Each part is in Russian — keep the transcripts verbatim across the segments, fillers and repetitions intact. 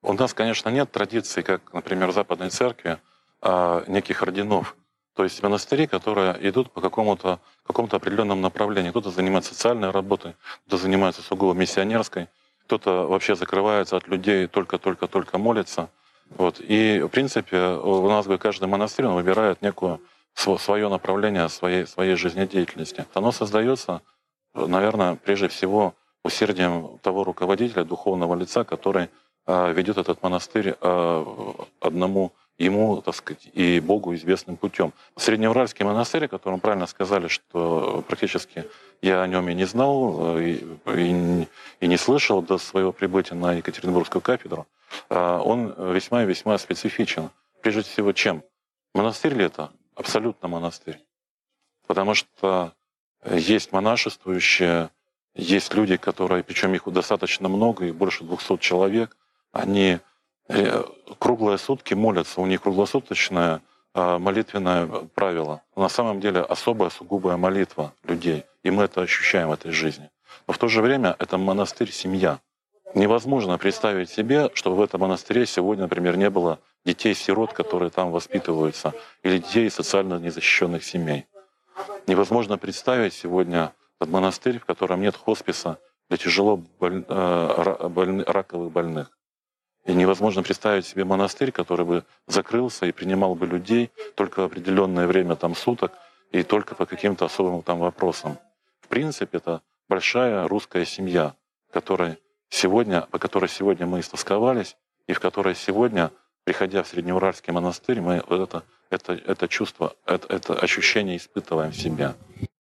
У нас, конечно, нет традиции, как, например, в Западной Церкви, а, неких орденов. То есть монастыри, которые идут по какому-то какому-то определенному направлению. Кто-то занимается социальной работой, кто-то занимается сугубо миссионерской, кто-то вообще закрывается от людей, только-только-только молится. Вот. И, в принципе, у нас каждый монастырь он выбирает некую свое направление своей, своей жизнедеятельности. Оно создается, наверное, прежде всего усердием того руководителя, духовного лица, который э, ведет этот монастырь э, одному ему, так сказать, и Богу известным путем. Среднеуральский монастырь, о котором правильно сказали, что практически я о нем и не знал, и, и, и не слышал до своего прибытия на Екатеринбургскую кафедру, он весьма и весьма специфичен. Прежде всего, чем? Монастырь ли это? Абсолютно монастырь. Потому что есть монашествующие, есть люди, которые, причем их достаточно много, их больше двухсот человек, они круглые сутки молятся, у них круглосуточное молитвенное правило. На самом деле особая, сугубая молитва людей, и мы это ощущаем в этой жизни. Но в то же время это монастырь-семья. Невозможно представить себе, чтобы в этом монастыре сегодня, например, не было детей-сирот, которые там воспитываются, или детей из социально незащищенных семей. Невозможно представить сегодня этот монастырь, в котором нет хосписа для тяжело боль... Боль... раковых больных. И невозможно представить себе монастырь, который бы закрылся и принимал бы людей только в определенное время там, суток и только по каким-то особым там вопросам. В принципе, это большая русская семья, которой сегодня, по которой сегодня мы истосковались, и в которой сегодня, приходя в Среднеуральский монастырь, мы вот это, это, это чувство, это, это ощущение испытываем в себе.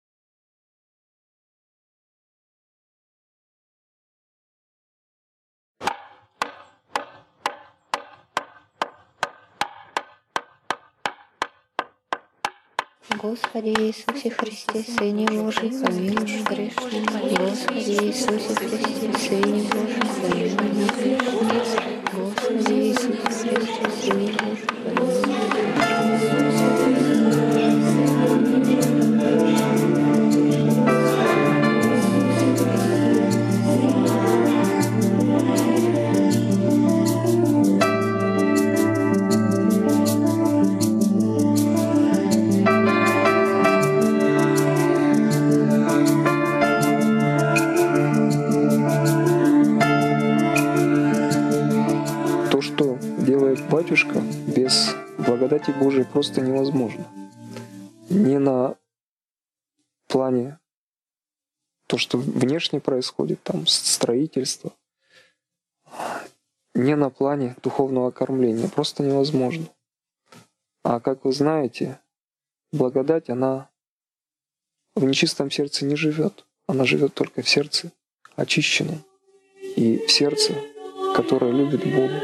Господи Иисусе Христе, Сыне Божий, помилуй грешных. Господи Иисусе Христе, Сыне Божий, помилуй грешных. Господи Иисусе Христе, Сыне Божий, помилуй батюшка без благодати Божией просто невозможно. Не на плане то, что внешне происходит, там строительство, не на плане духовного кормления, просто невозможно. А как вы знаете, благодать, она в нечистом сердце не живет. Она живет только в сердце очищенном и в сердце, которое любит Бога.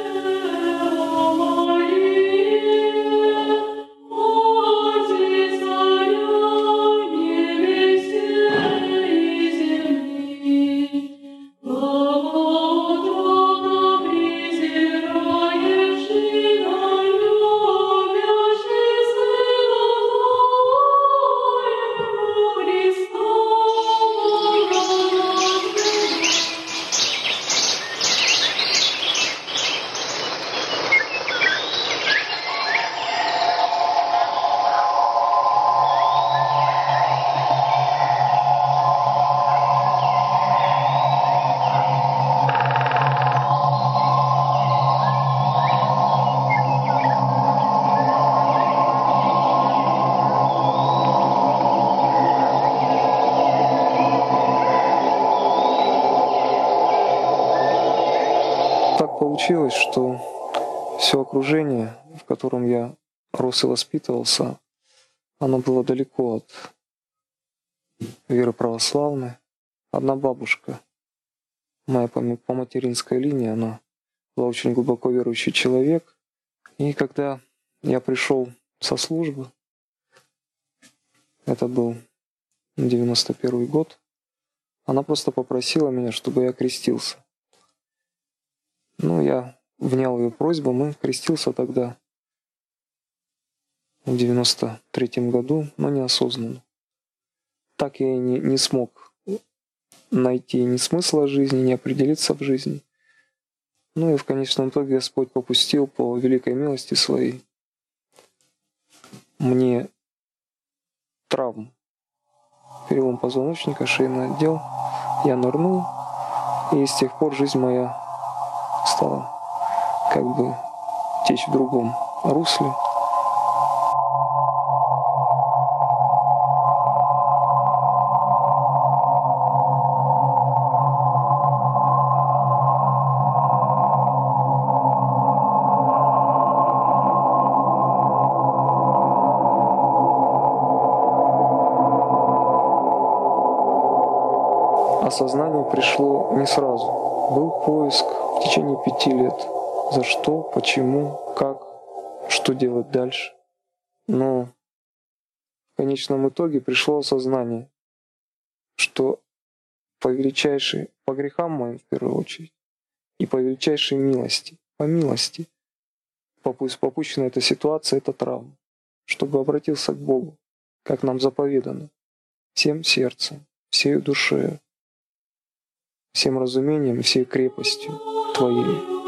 Получилось, что все окружение, в котором я рос и воспитывался, оно было далеко от веры православной. Одна бабушка, моя по материнской линии, она была очень глубоко верующий человек. И когда я пришел со службы, это был девяносто первый год, она просто попросила меня, чтобы я крестился. Ну, я внял ее просьбу, мы крестился тогда в девяносто третьем году, но неосознанно. Так я и не, не смог найти ни смысла жизни, ни определиться в жизни. Ну и в конечном итоге Господь попустил по великой милости Своей мне травм. Перелом позвоночника, шейный отдел. Я нырнул, и с тех пор жизнь моя стала как бы течь в другом русле. Осознание пришло не сразу. Был поиск в течение пяти лет. За что, почему, как, что делать дальше. Но в конечном итоге пришло осознание, что по величайшей, по грехам моим в первую очередь, и по величайшей милости, по милости, попущена эта ситуация, эта травма, чтобы обратился к Богу, как нам заповедано, всем сердцем, всей душою, всем разумением, всей крепостью Твоей.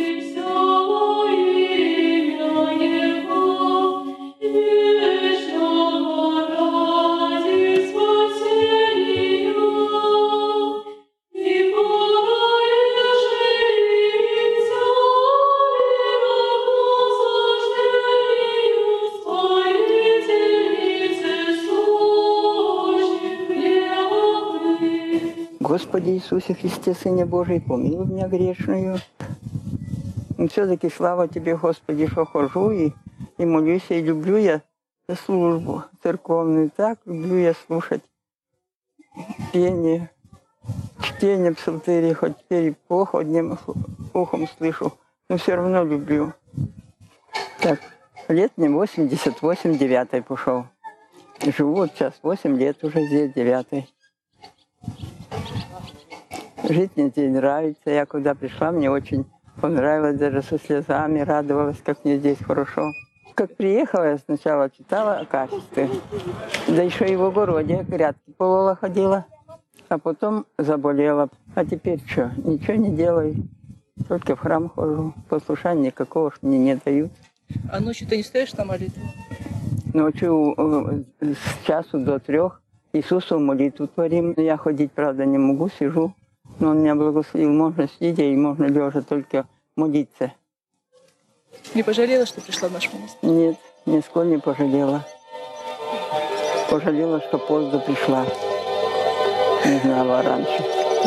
Господи Иисусе Христе, Сыне Божий, помилуй меня грешную. Все-таки слава Тебе, Господи, что хожу и, и молюсь, и люблю я службу церковную. Так люблю я слушать пение, чтение псалтыри, хоть теперь плохо одним ухом слышу, но все равно люблю. Так, лет мне восемьдесят восемь, девятый пошел. Живу вот сейчас восемь лет уже здесь, девятый. Жить мне здесь нравится. Я когда пришла, мне очень понравилось, даже со слезами радовалась, как мне здесь хорошо. Как приехала, я сначала читала о качестве. Да еще и в огороде грядки полола ходила, а потом заболела. А теперь что? Ничего не делаю. Только в храм хожу. Послушания никакого мне не дают. А ночью ты не стоишь на молитве? Ночью с часу до трех Иисусу молитву творим. Я ходить, правда, не могу, сижу. Но Он меня благословил. Можно сидя и можно лежа только молиться. Не пожалела, что пришла в наш монастырь? Нет, нисколько не пожалела. Пожалела, что поздно пришла. Не знала раньше.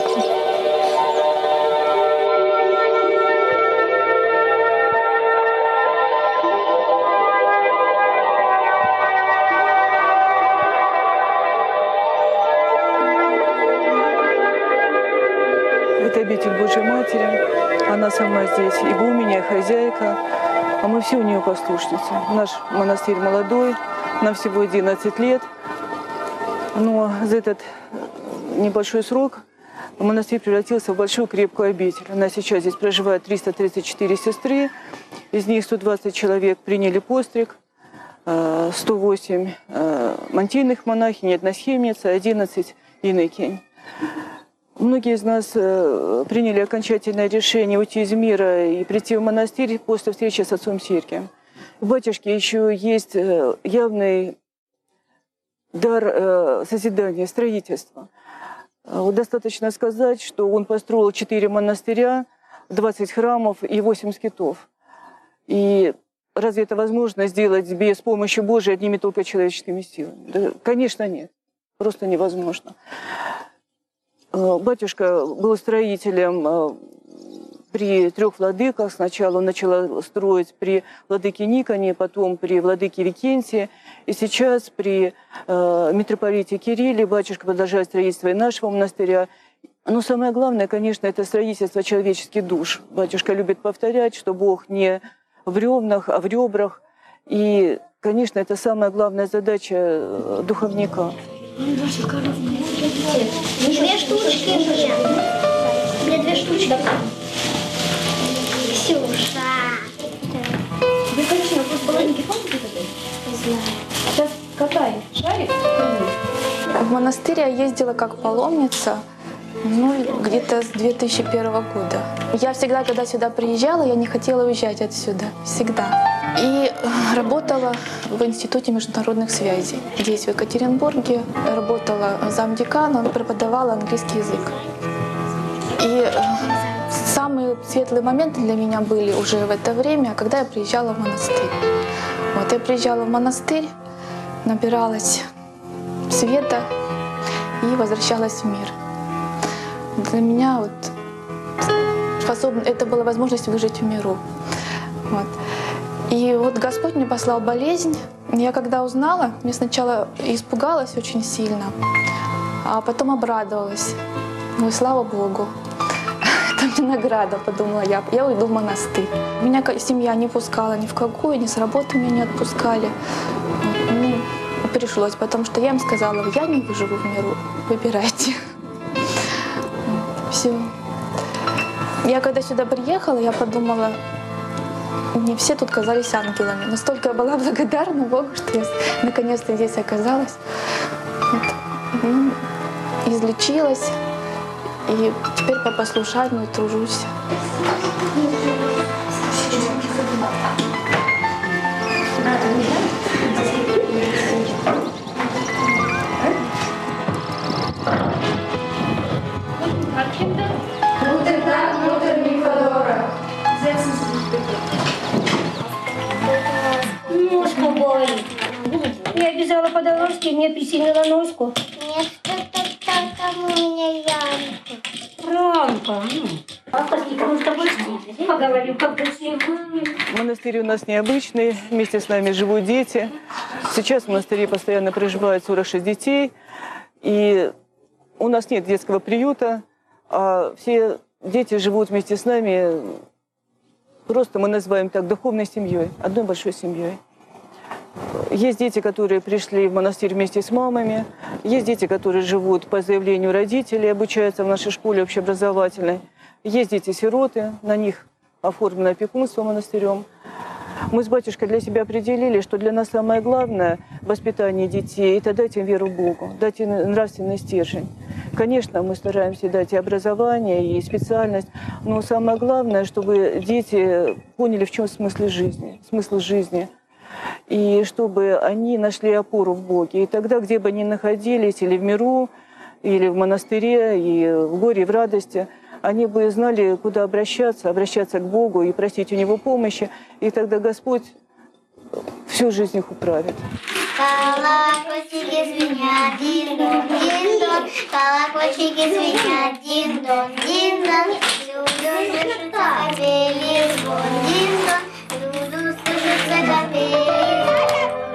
Это обитель Божьей Матери. Она сама здесь игуменья, хозяйка. А мы все у нее послушницы. Наш монастырь молодой, нам всего одиннадцать лет. Но за этот небольшой срок монастырь превратился в большую крепкую обитель. У нас сейчас здесь проживает триста тридцать четыре сестры. Из них сто двадцать человек приняли постриг, сто восемь мантийных монахинь, односхимница, одиннадцать инокинь. Многие из нас приняли окончательное решение уйти из мира и прийти в монастырь после встречи с отцом Сергием. У батюшки еще есть явный дар созидания, строительства. Вот достаточно сказать, что он построил четыре монастыря, двадцать храмов и восемь скитов. И разве это возможно сделать без помощи Божией одними только человеческими силами? Да, конечно, нет. Просто невозможно. Батюшка был строителем при трех владыках. Сначала он начал строить при владыке Никоне, потом при владыке Викентии. И сейчас при э, митрополите Кирилле батюшка продолжает строительство и нашего монастыря. Но самое главное, конечно, это строительство человеческих душ. Батюшка любит повторять, что Бог не в бревнах, а в ребрах. И, конечно, это самая главная задача духовника. Две штучки мне. Мне две штучки. Ксюша. Вы, конечно, в половинке помните такой? Не знаю. Сейчас катай шарик. В монастырь я ездила как паломница Ну, где-то с две тысячи первого года. Я всегда, когда сюда приезжала, я не хотела уезжать отсюда. Всегда. И работала в Институте международных связей. Здесь, в Екатеринбурге, работала замдеканом, преподавала английский язык. И самые светлые моменты для меня были уже в это время, когда я приезжала в монастырь. Вот я приезжала в монастырь, набиралась света и возвращалась в мир. Для меня вот способ... это была возможность выжить в миру. Вот. И вот Господь мне послал болезнь. Я когда узнала, я сначала испугалась очень сильно, а потом обрадовалась. Ну и слава Богу. Это мне награда, подумала я. Я уйду в монастырь. Меня семья не пускала ни в какую, ни с работы меня не отпускали. Ну, пришлось, потому что я им сказала, я не выживу в миру, выбирайте. Все. Я когда сюда приехала, я подумала, мне все тут казались ангелами. Настолько я была благодарна Богу, что я наконец-то здесь оказалась. Вот. Излечилась. И теперь по послушанию тружусь. Ножку болит. Я бежала по дорожке, мне присильнула ножку. Нет, там у меня ямка. Рамка. А посмотри-ка, ну с тобой поговорим, как красиво. Монастырь у нас необычный, вместе с нами живут дети. Сейчас в монастыре постоянно проживает сорок шесть детей. И у нас нет детского приюта, а все дети живут вместе с нами. Просто мы называем так духовной семьей, одной большой семьей. Есть дети, которые пришли в монастырь вместе с мамами. Есть дети, которые живут по заявлению родителей, обучаются в нашей школе общеобразовательной. Есть дети-сироты, на них оформлено опекунство монастырем. Мы с батюшкой для себя определили, что для нас самое главное в воспитании детей – это дать им веру в Богу, дать им нравственный стержень. Конечно, мы стараемся дать и образование, и специальность, но самое главное, чтобы дети поняли, в чем смысл жизни, смысл жизни. И чтобы они нашли опору в Боге. И тогда, где бы они находились, или в миру, или в монастыре, и в горе, и в радости, они бы знали, куда обращаться, обращаться к Богу и просить у Него помощи. И тогда Господь всю жизнь их управит. Колокольчики звенят, дин-дон, дин-дон, колокольчики звенят, дин-дон, дин-дон, люблю слышать капели звон, дин-дон, люблю слышать капели звон.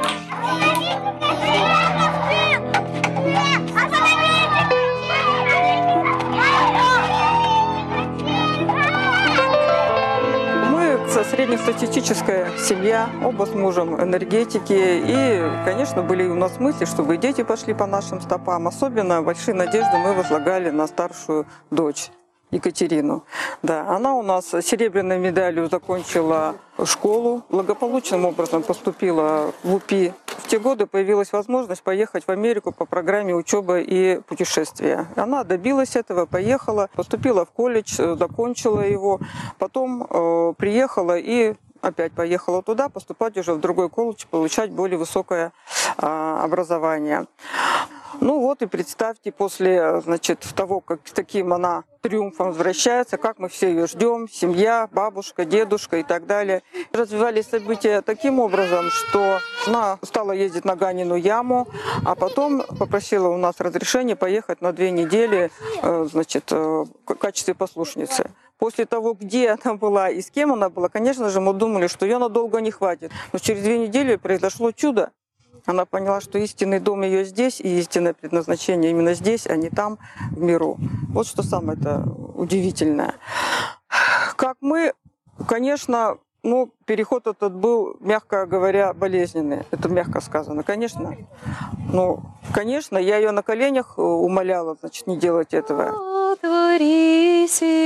Среднестатистическая семья, оба с мужем энергетики. И, конечно, были у нас мысли, чтобы и дети пошли по нашим стопам. Особенно большие надежды мы возлагали на старшую дочь Екатерину. Да, она у нас серебряной медалью закончила школу, благополучным образом поступила в УПИ. В те годы появилась возможность поехать в Америку по программе учебы и путешествия. Она добилась этого, поехала, поступила в колледж, закончила его, потом э, приехала и опять поехала туда, поступать уже в другой колледж, получать более высокое э, образование. Ну вот и представьте, после, значит, того, как с таким она триумфом возвращается, как мы все ее ждем, семья, бабушка, дедушка и так далее. Развивались события таким образом, что она стала ездить на Ганину яму, а потом попросила у нас разрешение поехать на две недели, значит, в качестве послушницы. После того, где она была и с кем она была, конечно же, мы думали, что ее надолго не хватит. Но через две недели произошло чудо. Она поняла, что истинный дом ее здесь, и истинное предназначение именно здесь, а не там, в миру. Вот что самое-то удивительное. Как мы, конечно, ну, переход этот был, мягко говоря, болезненный. Это мягко сказано, конечно. Ну, конечно, я ее на коленях умоляла, значит, не делать этого. Отвори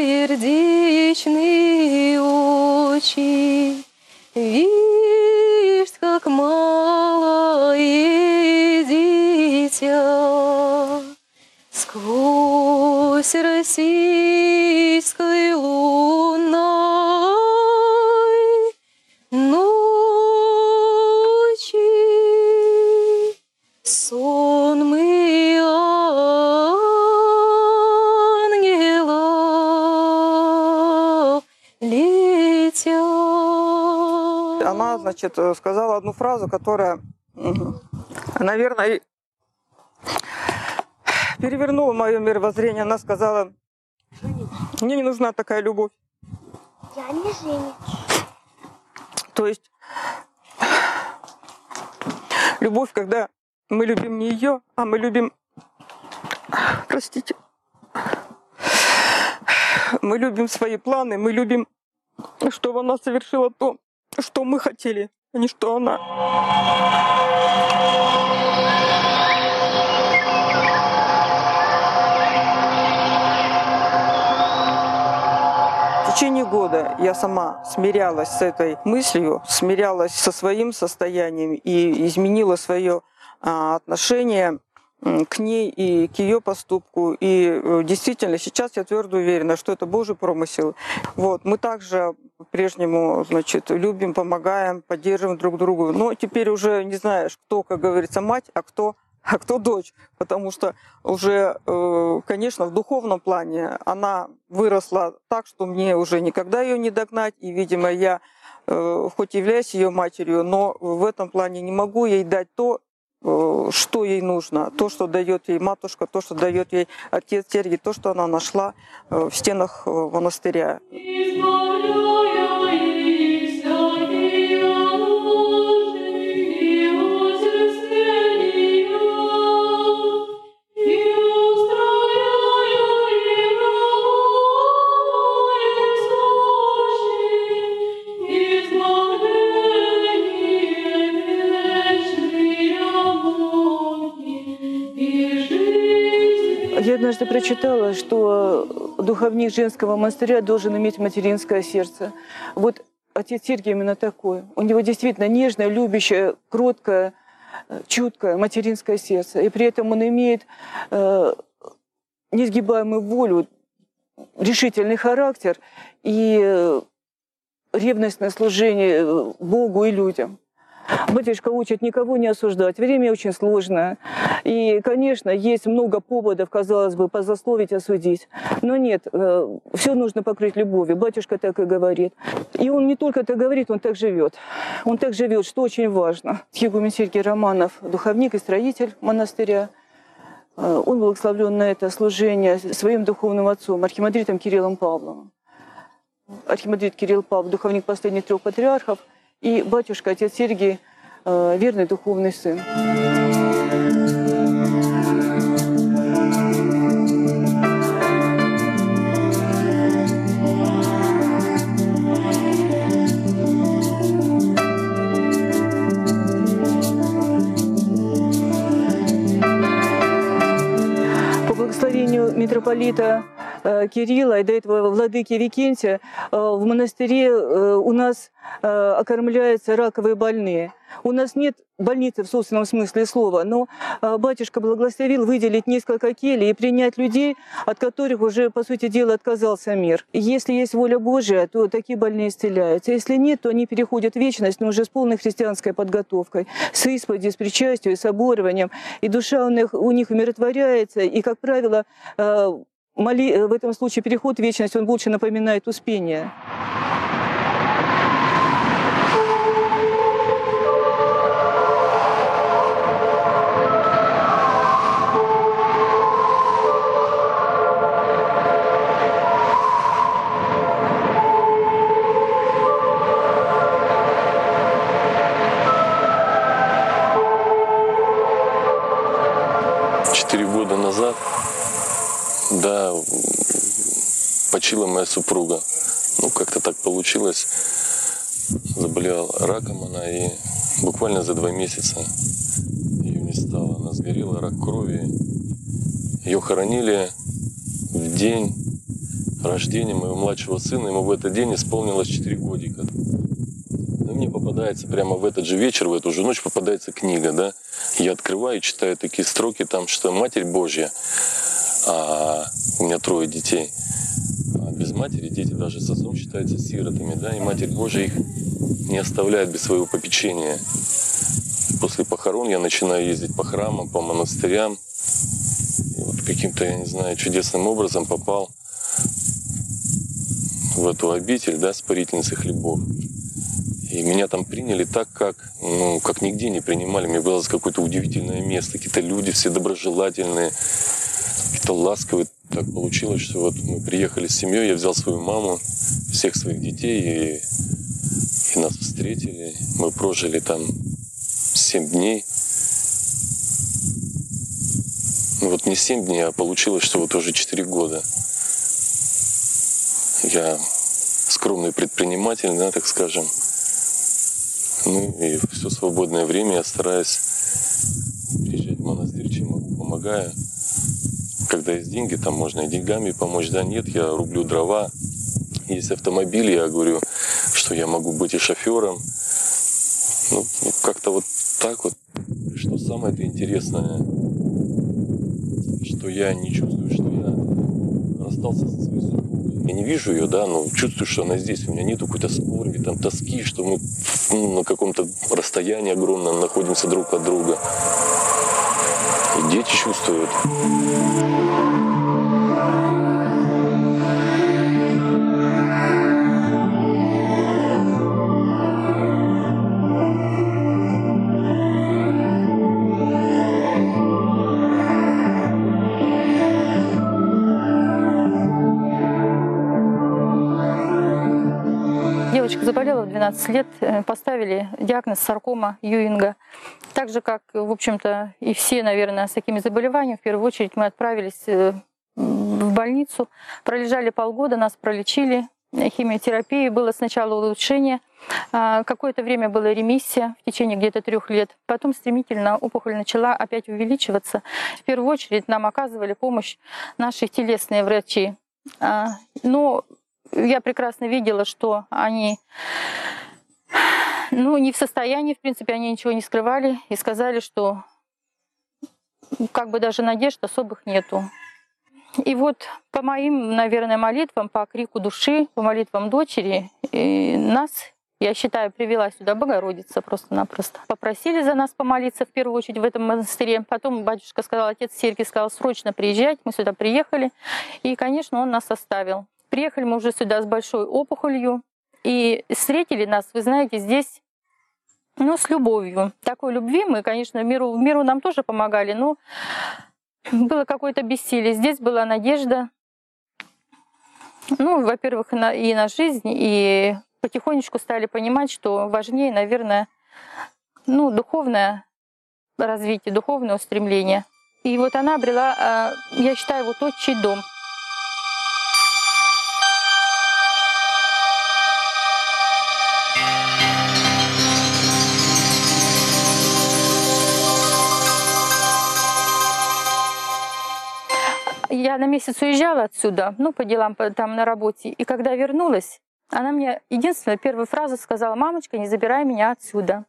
сердечные очи, видишь, как малое дитя сквозь дитя. Она, значит, сказала одну фразу, которая, наверное, перевернула мое мировоззрение. Она сказала: мне не нужна такая любовь. Я не женюсь. То есть любовь, когда мы любим не ее, а мы любим, простите, мы любим свои планы, мы любим, чтобы она совершила то, что мы хотели, а не что она. В течение года я сама смирялась с этой мыслью, смирялась со своим состоянием и изменила свое а, отношение к ней и к ее поступку. И действительно, сейчас я твердо уверена, что это Божий промысел. Вот. Мы также по-прежнему, значит, любим, помогаем, поддерживаем друг друга. Но теперь уже не знаешь, кто, как говорится, мать, а кто, а кто дочь. Потому что уже, конечно, в духовном плане она выросла так, что мне уже никогда ее не догнать. И, видимо, я, хоть являюсь ее матерью, но в этом плане не могу ей дать то, что ей нужно, то, что дает ей матушка, то, что дает ей отец Сергий, то, что она нашла в стенах монастыря. Я однажды прочитала, что духовник женского монастыря должен иметь материнское сердце. Вот отец Сергий именно такой. У него действительно нежное, любящее, кроткое, чуткое материнское сердце. И при этом он имеет э, несгибаемую волю, решительный характер и э, ревностное служение Богу и людям. Батюшка учит никого не осуждать. Время очень сложное. И, конечно, есть много поводов, казалось бы, позасловить, осудить. Но нет, все нужно покрыть любовью. Батюшка так и говорит. И он не только так говорит, он так живет. Он так живет, что очень важно. Игумен Сергий Романов, духовник и строитель монастыря. Он благословлен на это служение своим духовным отцом, архимандритом Кириллом Павловым. Архимандрит Кирилл Павлов, духовник последних трех патриархов. И батюшка, отец Сергий, верный духовный сын. По благословению митрополита Кирилла и до этого владыки Викентия в монастыре у нас окормляются раковые больные. У нас нет больницы в собственном смысле слова, но батюшка благословил выделить несколько келей и принять людей, от которых уже, по сути дела, отказался мир. Если есть воля Божия, то такие больные исцеляются. Если нет, то они переходят в вечность, но уже с полной христианской подготовкой, с исповедью, с причастием, с оборванием. И душа у них, у них умиротворяется, и, как правило, Моли... в этом случае переход в вечность, он больше напоминает успение. Четыре года назад, да, почила моя супруга. Ну, как-то так получилось. Заболела раком она, и буквально за два месяца ее не стало. Она сгорела, рак крови. Ее хоронили в день рождения моего младшего сына. Ему в этот день исполнилось четыре годика. И мне попадается прямо в этот же вечер, в эту же ночь попадается книга, да. Я открываю и читаю такие строки там, что Матерь Божья, а у меня трое детей, а без матери дети даже с отцом считаются сиротами, да, и Матерь Божья их не оставляет без своего попечения. После похорон я начинаю ездить по храмам, по монастырям, и вот каким-то, я не знаю, чудесным образом попал в эту обитель, да, спарительницы хлебов. И меня там приняли так, как, ну, как нигде не принимали. Мне было какое-то удивительное место, какие-то люди все доброжелательные, какие-то ласковые. Так получилось, что вот мы приехали с семьей, я взял свою маму, всех своих детей, и, и нас встретили. Мы прожили там семь дней. Ну вот не семь дней, а получилось, что вот уже четыре года. Я скромный предприниматель, да, так скажем. Ну и все свободное время я стараюсь приезжать в монастырь, чем могу, помогаю. Когда есть деньги, там можно и деньгами помочь. Да, нет, я рублю дрова. Есть автомобиль, я говорю, что я могу быть и шофером. Ну, как-то вот так вот. Что самое-то интересное, что я не чувствую, что я расстался со своей супругой. Я не вижу ее, да, но чувствую, что она здесь. У меня нет какой-то скорби, там, тоски, что мы ну, на каком-то расстоянии огромном находимся друг от друга. И дети чувствуют. Девочка заболела в двенадцать лет, поставили диагноз саркома Юинга. Так же, как, в общем-то, и все, наверное, с такими заболеваниями, в первую очередь мы отправились в больницу, пролежали полгода, нас пролечили, химиотерапия, было сначала улучшение, какое-то время была ремиссия в течение где-то трех лет, потом стремительно опухоль начала опять увеличиваться. В первую очередь нам оказывали помощь наши телесные врачи. Но я прекрасно видела, что они ну, не в состоянии, в принципе, они ничего не скрывали и сказали, что как бы даже надежд особых нету. И вот по моим, наверное, молитвам, по крику души, по молитвам дочери, нас, я считаю, привела сюда Богородица просто-напросто. Попросили за нас помолиться в первую очередь в этом монастыре. Потом батюшка сказал, отец Сергий сказал, срочно приезжать. Мы сюда приехали, и, конечно, он нас оставил. Приехали мы уже сюда с большой опухолью, и встретили нас, вы знаете, здесь, ну, с любовью. Такой любви мы, конечно, в миру, в миру нам тоже помогали, но было какое-то бессилие. Здесь была надежда, ну, во-первых, и на, и на жизнь, и потихонечку стали понимать, что важнее, наверное, ну, духовное развитие, духовное устремление. И вот она обрела, я считаю, вот отчий дом. Я на месяц уезжала отсюда, ну, по делам там на работе. И когда вернулась, она мне единственную первую фразу сказала: «Мамочка, не забирай меня отсюда».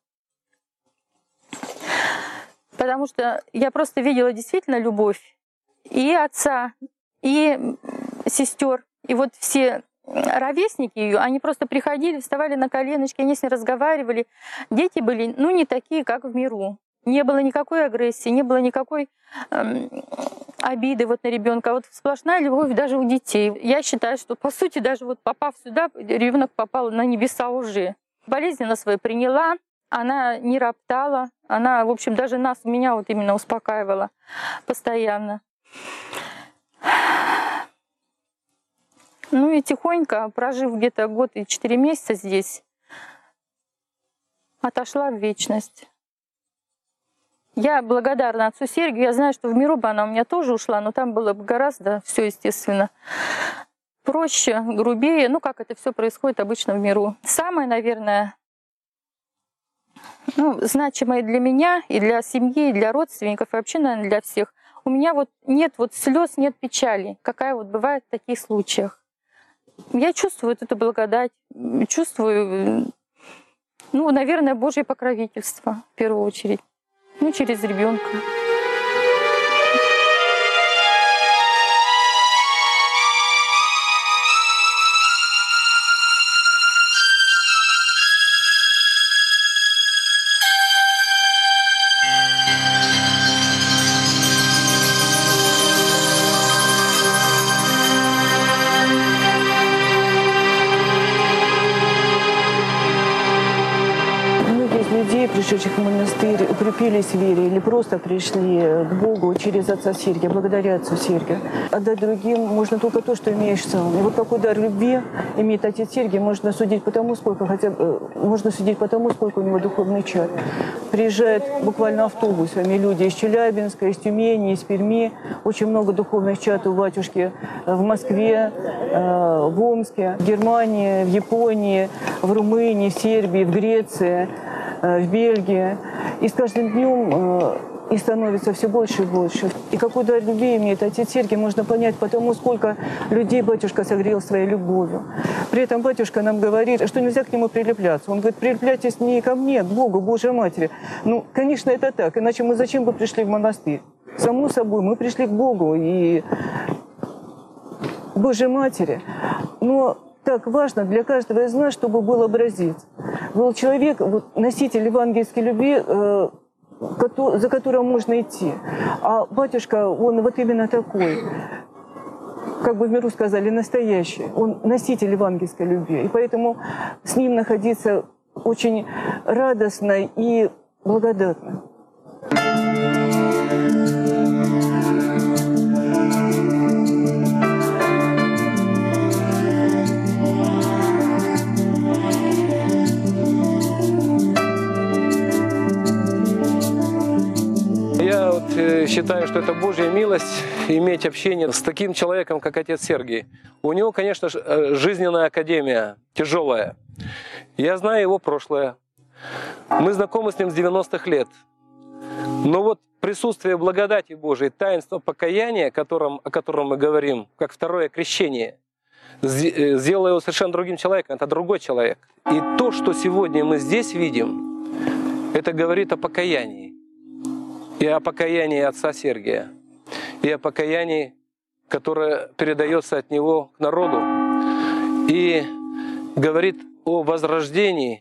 Потому что я просто видела действительно любовь и отца, и сестер. И вот все ровесники ее, они просто приходили, вставали на коленочки, они с ней разговаривали. Дети были, ну, не такие, как в миру. Не было никакой агрессии, не было никакой э, обиды вот на ребенка. Вот сплошная любовь даже у детей. Я считаю, что, по сути, даже вот попав сюда, ребенок попал на небеса уже. Болезнь она свою приняла, она не роптала, она, в общем, даже нас, меня вот именно успокаивала постоянно. Ну и тихонько, прожив где-то год и четыре месяца здесь, отошла в вечность. Я благодарна отцу Сергию. Я знаю, что в миру бы она у меня тоже ушла, но там было бы гораздо все, естественно, проще, грубее. Ну, как это все происходит обычно в миру. Самое, наверное, ну, значимое для меня и для семьи, и для родственников, и вообще, наверное, для всех. У меня вот нет вот слез, нет печали, какая вот бывает в таких случаях. Я чувствую вот эту благодать, чувствую, ну, наверное, Божье покровительство в первую очередь. Ну, через ребенка. людей, пришедших в монастырь, укрепились в вере или просто пришли к Богу через отца Сергия, благодаря отцу Сергию. Отдать другим можно только то, что имеешь сам. И вот какой дар любви имеет отец Сергий, можно судить по тому, сколько, хотя бы, можно судить по тому, сколько у него духовный чад. Приезжают буквально автобусами люди из Челябинска, из Тюмени, из Перми. Очень много духовных чад у батюшки в Москве, в Омске, в Германии, в Японии, в Румынии, в Сербии, в Греции, в Бельгии. И с каждым днем и становится все больше и больше. И какой дар любви имеет отец Сергий, можно понять потому, сколько людей батюшка согрел своей любовью. При этом батюшка нам говорит, что нельзя к нему прилепляться. Он говорит, прилепляйтесь не ко мне, к Богу, Божьей Матери. Ну, конечно, это так, иначе мы зачем бы пришли в монастырь? Само собой, мы пришли к Богу и Божьей Матери. Но так важно для каждого из нас, чтобы был образец. Был человек, вот, носитель евангельской любви, э, за которым можно идти. А батюшка, он вот именно такой, как бы в миру сказали, настоящий. Он носитель евангельской любви. И поэтому с ним находиться очень радостно и благодатно. Я вот, э, считаю, что это Божья милость иметь общение с таким человеком, как отец Сергий. У него, конечно, жизненная академия, тяжелая. Я знаю его прошлое. Мы знакомы с ним с девяностых лет. Но вот присутствие благодати Божией, таинство покаяния, о котором, о котором мы говорим, как второе крещение, сделало его совершенно другим человеком. Это другой человек. И то, что сегодня мы здесь видим, это говорит о покаянии. И о покаянии отца Сергия, и о покаянии, которое передается от него к народу, и говорит о возрождении.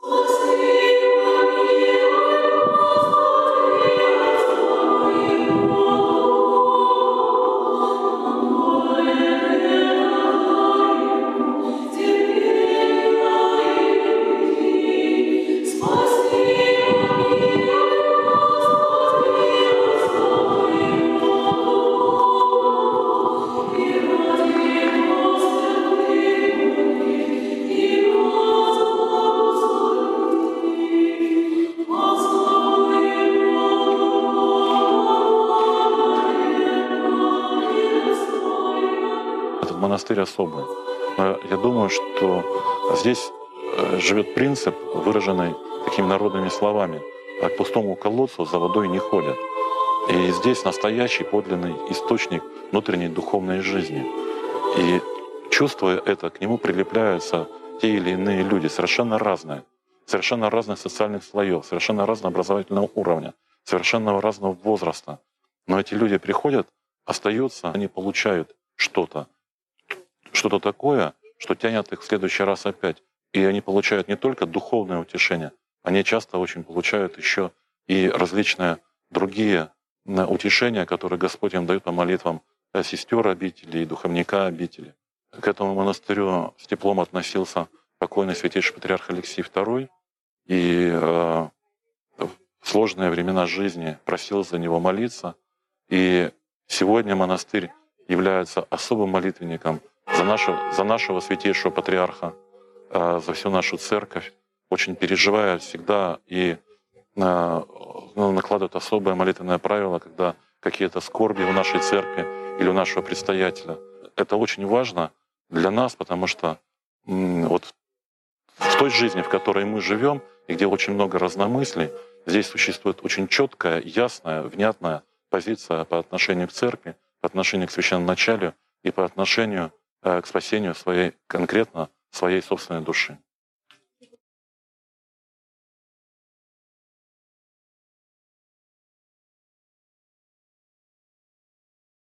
Монастырь особый. Но я думаю, что здесь живет принцип, выраженный такими народными словами. К пустому колодцу за водой не ходят. И здесь настоящий подлинный источник внутренней духовной жизни. И чувствуя это, к нему прилепляются те или иные люди, совершенно разные, совершенно разных социальных слоев, совершенно разного образовательного уровня, совершенно разного возраста. Но эти люди приходят, остаются, они получают что-то, что-то такое, что тянет их в следующий раз опять. И они получают не только духовное утешение, они часто очень получают еще и различные другие утешения, которые Господь им дает по молитвам сестер обители и духовника обители. К этому монастырю с теплом относился покойный святейший патриарх Алексий второй, и э, в сложные времена жизни просил за него молиться. И сегодня монастырь является особым молитвенником за нашего, за нашего святейшего патриарха, э, за всю нашу церковь, очень переживает всегда и э, накладывает особое молитвенное правило, когда какие-то скорби у нашей церкви или у нашего предстоятеля. Это очень важно для нас, потому что м, вот в той жизни, в которой мы живем, и где очень много разномыслий, здесь существует очень четкая, ясная, внятная позиция по отношению к церкви, по отношению к священноначалию и по отношению к спасению своей, конкретно своей собственной души.